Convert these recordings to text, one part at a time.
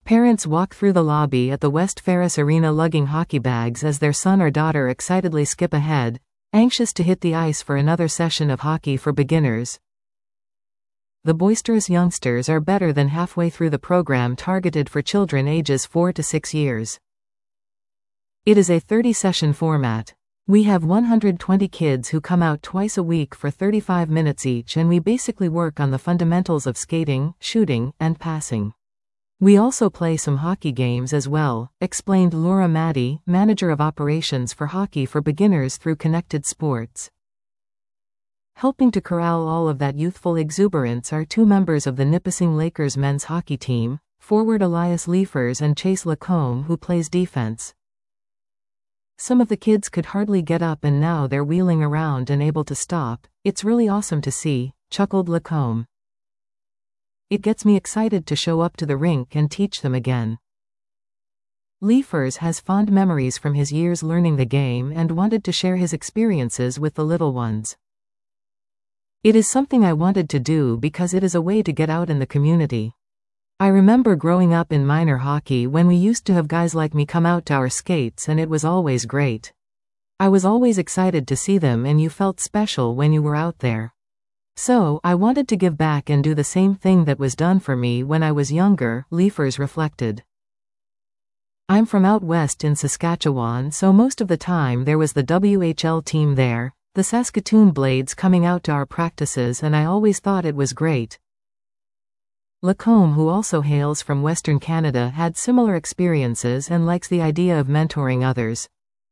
Parents walk through the lobby at the West Ferris Arena lugging hockey bags as their son or daughter excitedly skip ahead, anxious to hit the ice for another session of hockey for beginners. The boisterous youngsters are better than halfway through the program targeted for children ages 4 to 6 years. It is a 30-session format. We have 120 kids who come out twice a week for 35 minutes each, and we basically work on the fundamentals of skating, shooting, and passing. We also play some hockey games as well, explained Laura Maddy, manager of operations for Hockey for Beginners through Connected Sports. Helping to corral all of that youthful exuberance are two members of the Nipissing Lakers men's hockey team, forward Elias Liefers and Chase Lacombe, who plays defense. Some of the kids could hardly get up and now they're wheeling around and able to stop. It's really awesome to see, chuckled Lacombe. It gets me excited to show up to the rink and teach them again. Liefers has fond memories from his years learning the game and wanted to share his experiences with the little ones. It is something I wanted to do because it is a way to get out in the community. I remember growing up in minor hockey when we used to have guys like me come out to our skates, and it was always great. I was always excited to see them, and you felt special when you were out there. So, I wanted to give back and do the same thing that was done for me when I was younger, Liefers reflected. I'm from out west in Saskatchewan, so most of the time there was the WHL team there, the Saskatoon Blades, coming out to our practices, and I always thought it was great. Lacombe, who also hails from Western Canada, had similar experiences and likes the idea of mentoring others.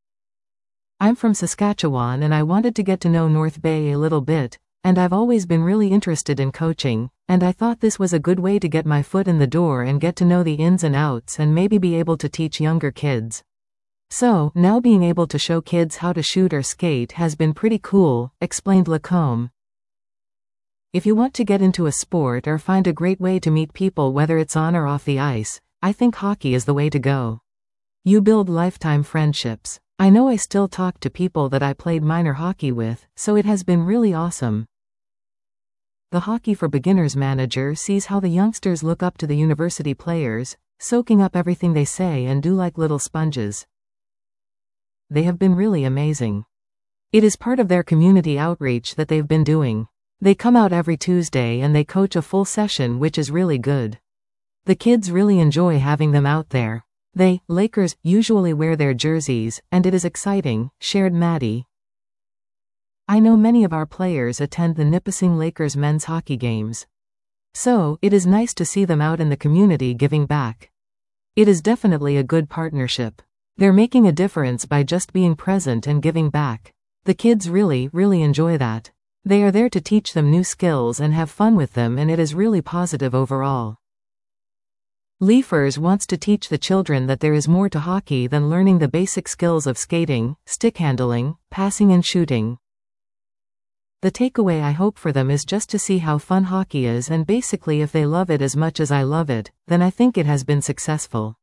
I'm from Saskatchewan and I wanted to get to know North Bay a little bit, and I've always been really interested in coaching, and I thought this was a good way to get my foot in the door and get to know the ins and outs and maybe be able to teach younger kids. So, now being able to show kids how to shoot or skate has been pretty cool, explained Lacombe. If you want to get into a sport or find a great way to meet people, whether it's on or off the ice, I think hockey is the way to go. You build lifetime friendships. I know I still talk to people that I played minor hockey with, so it has been really awesome. The Hockey for Beginners manager sees how the youngsters look up to the university players, soaking up everything they say and do like little sponges. They have been really amazing. It is part of their community outreach that they've been doing. They come out every Tuesday and they coach a full session, which is really good. The kids really enjoy having them out there. They, Lakers, usually wear their jerseys, and it is exciting, shared Maddy. I know many of our players attend the Nipissing Lakers men's hockey games. So, it is nice to see them out in the community giving back. It is definitely a good partnership. They're making a difference by just being present and giving back. The kids really enjoy that. They are there to teach them new skills and have fun with them, and it is really positive overall. Liefers wants to teach the children that there is more to hockey than learning the basic skills of skating, stick handling, passing and shooting. The takeaway I hope for them is just to see how fun hockey is, and basically if they love it as much as I love it, then I think it has been successful.